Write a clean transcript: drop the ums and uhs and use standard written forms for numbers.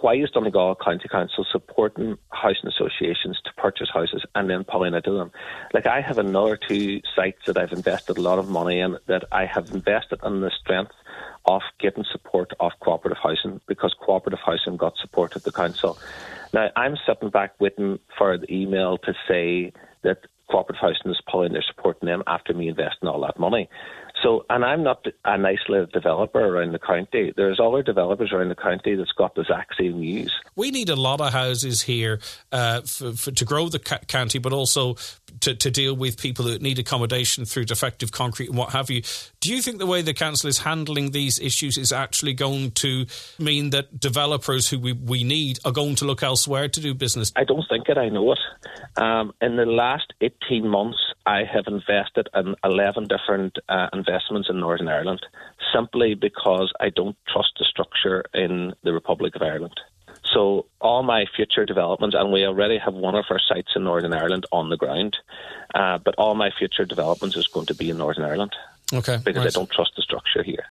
why is Donegal County Council supporting housing associations to purchase houses and then pulling out of them? Like, I have another 2 sites that I've invested a lot of money in, that I have invested in the strength of getting support of cooperative housing, because cooperative housing got support at the council. Now, I'm sitting back waiting for the email to say that cooperative housing is pulling their support in them after me investing all that money. So, and I'm not an isolated developer around the county. There's other developers around the county that's got the exact same news. We need a lot of houses here to grow the county, but also to deal with people that need accommodation through defective concrete and what have you. Do you think the way the council is handling these issues is actually going to mean that developers who we need are going to look elsewhere to do business? I don't think it. I know it. In the last 18 months, I have invested in 11 different investments in Northern Ireland, simply because I don't trust the structure in the Republic of Ireland. So all my future developments, and we already have one of our sites in Northern Ireland on the ground, but all my future developments is going to be in Northern Ireland. Okay, because I don't trust the structure here.